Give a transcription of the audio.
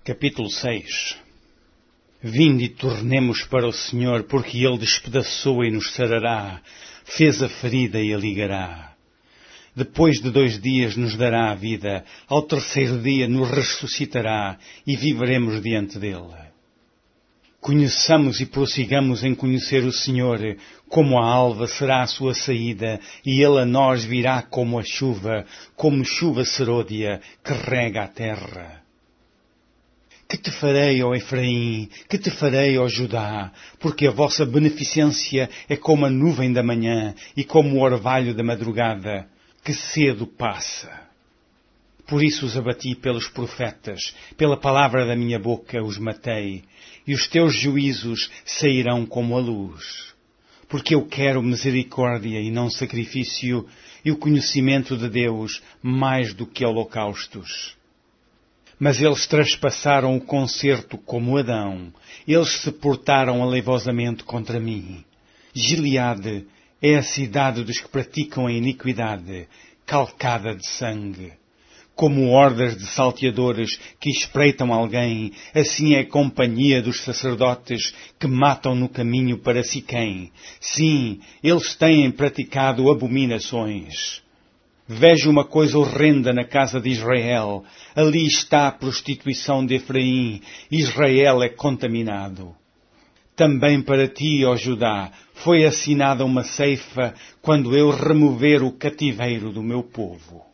Capítulo 6. Vinde e tornemos para o Senhor, porque Ele despedaçou e nos sarará, fez a ferida e a ligará. Depois de 2 dias nos dará a vida, ao 3º dia nos ressuscitará e viveremos diante dele. Conheçamos e prossigamos em conhecer o Senhor, como a alva será a sua saída, e Ele a nós virá como chuva serôdia que rega a terra. Que te farei, ó Efraim? Que te farei, ó Judá? Porque a vossa beneficência é como a nuvem da manhã e como o orvalho da madrugada, que cedo passa. Por isso os abati pelos profetas, pela palavra da minha boca os matei, e os teus juízos sairão como a luz. Porque eu quero misericórdia e não sacrifício, e o conhecimento de Deus mais do que holocaustos. Mas eles traspassaram o concerto como Adão. Eles se portaram aleivosamente contra mim. Gileade é a cidade dos que praticam a iniquidade, calcada de sangue. Como hordas de salteadores que espreitam alguém, assim é a companhia dos sacerdotes que matam no caminho para Siquém. Sim, eles têm praticado abominações. Vejo uma coisa horrenda na casa de Israel. Ali está a prostituição de Efraim. Israel é contaminado. Também para ti, ó Judá, foi assinada uma ceifa quando eu remover o cativeiro do meu povo.